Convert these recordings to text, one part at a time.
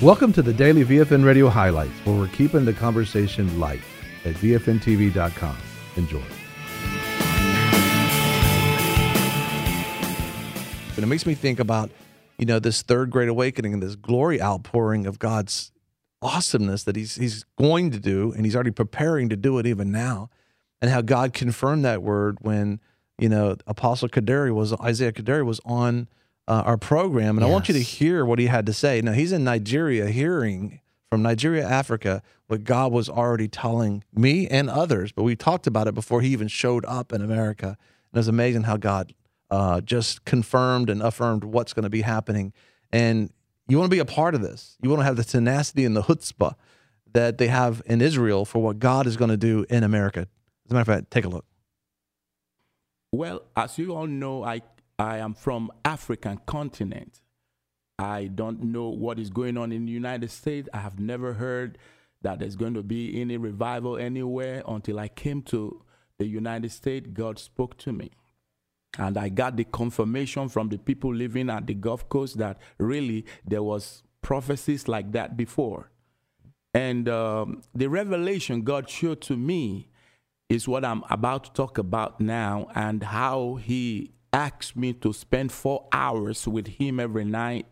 Welcome to the Daily VFN Radio Highlights, where we're keeping the conversation light at VFNTV.com. Enjoy. And it makes me think about, this third great awakening and this glory outpouring of God's awesomeness that he's going to do, and he's already preparing to do it even now, and how God confirmed that word when, Isaiah Kaderi was on our program, and yes. I want you to hear what he had to say. Now, he's in Nigeria, hearing from Nigeria, Africa, what God was already telling me and others, but we talked about it before he even showed up in America. And it was amazing how God just confirmed and affirmed what's going to be happening. And you want to be a part of this. You want to have the tenacity and the chutzpah that they have in Israel for what God is going to do in America. As a matter of fact, take a look. Well, as you all know, I am from African continent. I don't know what is going on in the United States. I have never heard that there's going to be any revival anywhere until I came to the United States. God spoke to me. And I got the confirmation from the people living at the Gulf Coast that really there was prophecies like that before. And the revelation God showed to me is what I'm about to talk about now, and how he asked me to spend 4 hours with him every night,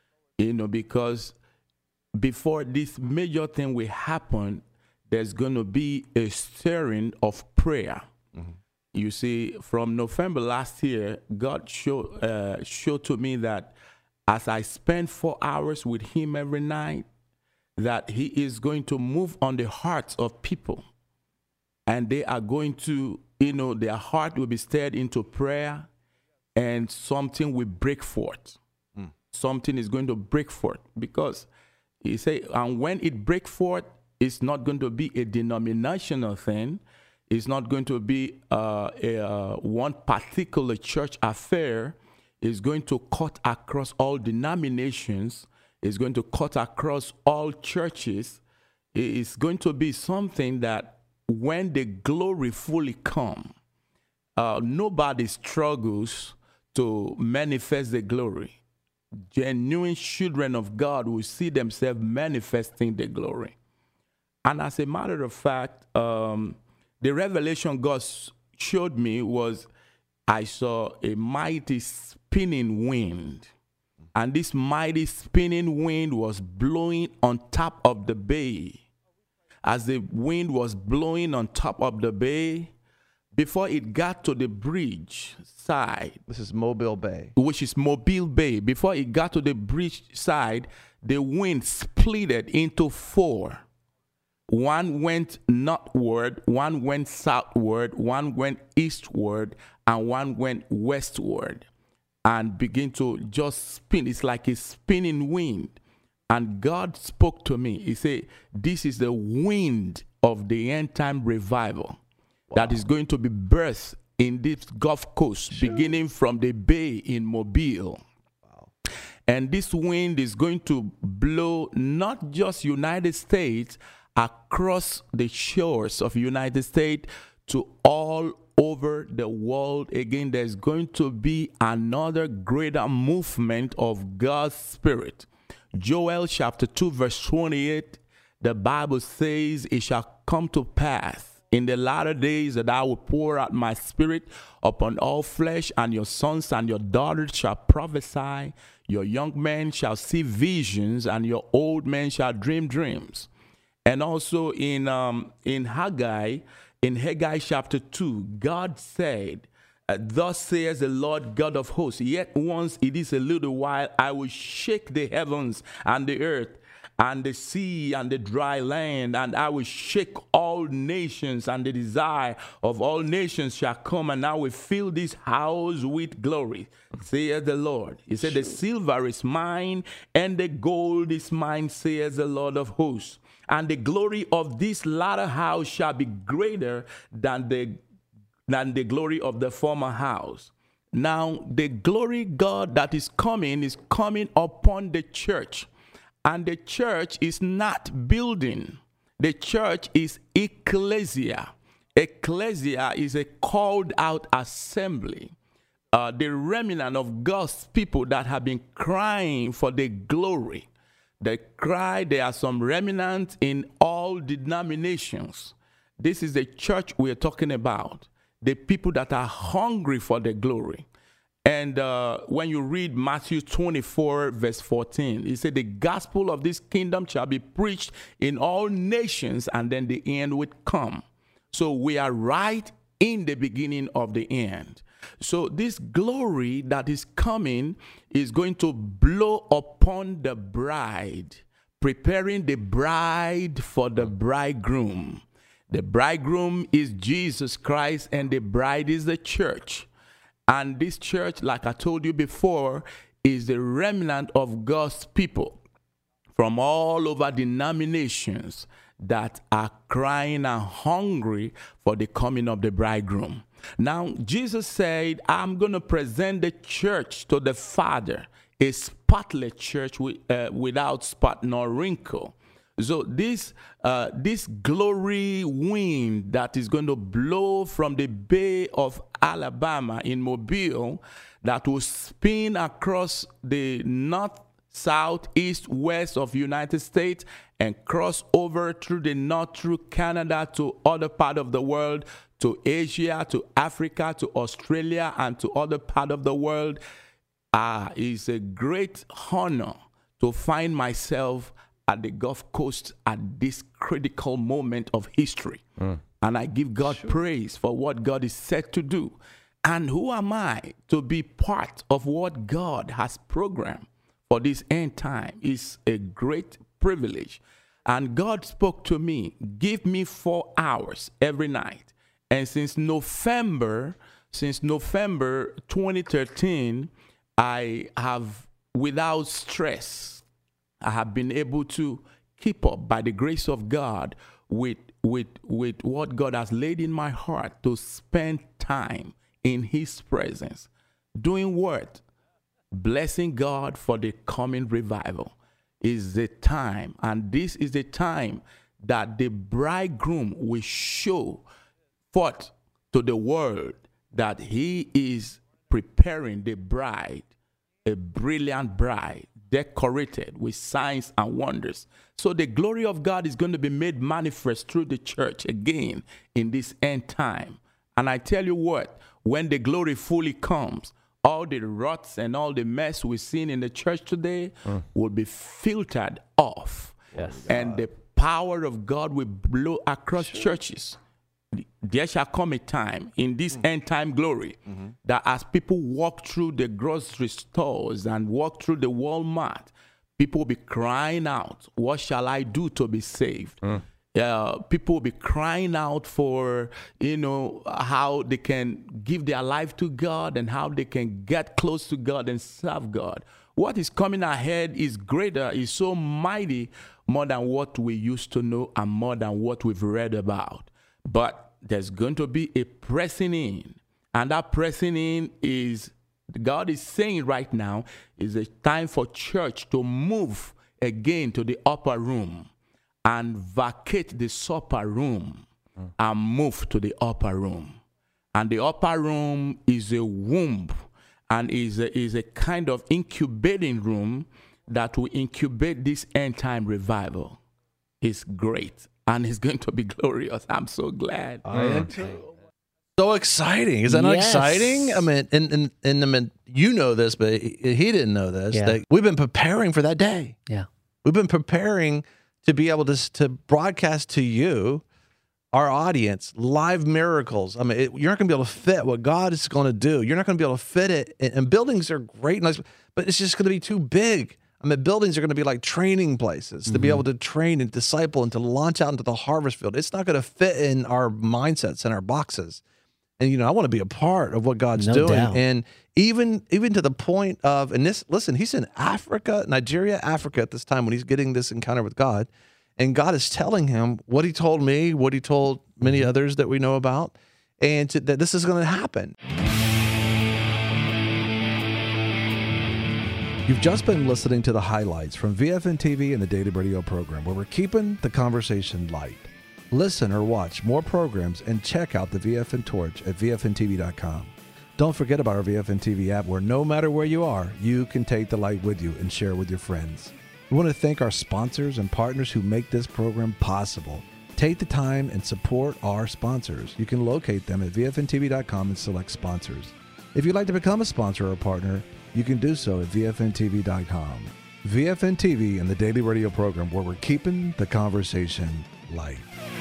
because before this major thing will happen, there's going to be a stirring of prayer. Mm-hmm. You see, from November last year, God showed to me that as I spend 4 hours with him every night, that he is going to move on the hearts of people. And they are going to, their heart will be stirred into prayer, and something will break forth. Something is going to break forth, because he say, and when it breaks forth, it's not going to be a denominational thing. It's not going to be one particular church affair. It's going to cut across all denominations. It's going to cut across all churches. It's going to be something that when the glory fully comes, nobody struggles to manifest the glory. Genuine children of God will see themselves manifesting the glory. And as a matter of fact, the revelation God showed me was I saw a mighty spinning wind. And this mighty spinning wind was blowing on top of the bay. As the wind was blowing on top of the bay, before it got to the bridge side. This is Mobile Bay. Which is Mobile Bay. Before it got to the bridge side, the wind splitted into four. One went northward, one went southward, one went eastward, and one went westward. And begin to just spin. It's like a spinning wind. And God spoke to me. He said, this is the wind of the end time revival. Wow. That is going to be birthed in this Gulf Coast, beginning from the bay in Mobile. Wow. And this wind is going to blow not just United States, across the shores of United States to all over the world. Again, there's going to be another greater movement of God's Spirit. Joel chapter 2 verse 28, the Bible says, it shall come to pass in the latter days that I will pour out my spirit upon all flesh, and your sons and your daughters shall prophesy, your young men shall see visions, and your old men shall dream dreams. And also in Haggai chapter 2, God said, thus says the Lord God of hosts, yet once it is a little while, I will shake the heavens and the earth and the sea and the dry land, and I will shake all nations, and the desire of all nations shall come, and I will fill this house with glory, saith the Lord. He said, the silver is mine, and the gold is mine, says the Lord of hosts. And the glory of this latter house shall be greater than the glory of the former house. Now, the glory God that is coming upon the church. And the church is not building. The church is ecclesia. Ecclesia is a called out assembly. The remnant of God's people that have been crying for the glory. The cry, there are some remnants in all denominations. This is the church we're talking about, the people that are hungry for the glory. And when you read Matthew 24, verse 14, he said, the gospel of this kingdom shall be preached in all nations, and then the end would come. So we are right in the beginning of the end. So this glory that is coming is going to blow upon the bride, preparing the bride for the bridegroom. The bridegroom is Jesus Christ, and the bride is the church. And this church, like I told you before, is the remnant of God's people from all over denominations that are crying and hungry for the coming of the bridegroom. Now, Jesus said, I'm going to present the church to the Father, a spotless church without spot nor wrinkle. So this glory wind that is going to blow from the Bay of Alabama in Mobile, that will spin across the north, south, east, west of United States and cross over through the north, through Canada to other part of the world, to Asia, to Africa, to Australia, and to other part of the world. It's a great honor to find myself at the Gulf Coast at this critical moment of history. And I give God praise for what God is set to do. And who am I to be part of what God has programmed for this end time? Is a great privilege. And God spoke to me, give me 4 hours every night. And since November 2013, I have, without stress, I have been able to keep up, by the grace of God, with what God has laid in my heart to spend time in His presence. Doing what? Blessing God for the coming revival is the time. And this is the time that the bridegroom will show forth to the world that he is preparing the bride, a brilliant bride, decorated with signs and wonders. So the glory of God is going to be made manifest through the church again in this end time. And I tell you what, when the glory fully comes, all the ruts and all the mess we've seen in the church today will be filtered off. Yes. And the power of God will blow across churches. There shall come a time in this end time glory that as people walk through the grocery stores and walk through the Walmart, people will be crying out, what shall I do to be saved? People will be crying out for, how they can give their life to God and how they can get close to God and serve God. What is coming ahead is greater, is so mighty, more than what we used to know and more than what we've read about. But there's going to be a pressing in. And that pressing in is, God is saying right now, is a time for church to move again to the upper room and vacate the supper room and move to the upper room. And the upper room is a womb and is a kind of incubating room that will incubate this end time revival. It's great. And it's going to be glorious. I'm so glad. I am too. So exciting. Is that not exciting? I mean, and I mean, you know this, but he didn't know this. Yeah. That we've been preparing for that day. Yeah. We've been preparing to be able to broadcast to you, our audience, live miracles. I mean, you're not going to be able to fit what God is going to do. You're not going to be able to fit it. And buildings are great and nice, but it's just going to be too big. I mean, buildings are going to be like training places to be able to train and disciple and to launch out into the harvest field. It's not going to fit in our mindsets and our boxes. And, I want to be a part of what God's doing. Doubt. And even to the point of, and this, listen, he's in Africa, Nigeria, Africa at this time when he's getting this encounter with God. And God is telling him what he told me, what he told many others that we know about, and that this is going to happen. You've just been listening to the highlights from VFN TV and the Daily Radio program, where we're keeping the conversation light. Listen or watch more programs and check out the VFN Torch at VFNTV.com. Don't forget about our VFN TV app, where no matter where you are, you can take the light with you and share with your friends. We want to thank our sponsors and partners who make this program possible. Take the time and support our sponsors. You can locate them at vfntv.com and select sponsors. If you'd like to become a sponsor or partner, you can do so at vfntv.com. VFN TV and the Daily Radio program, where we're keeping the conversation light.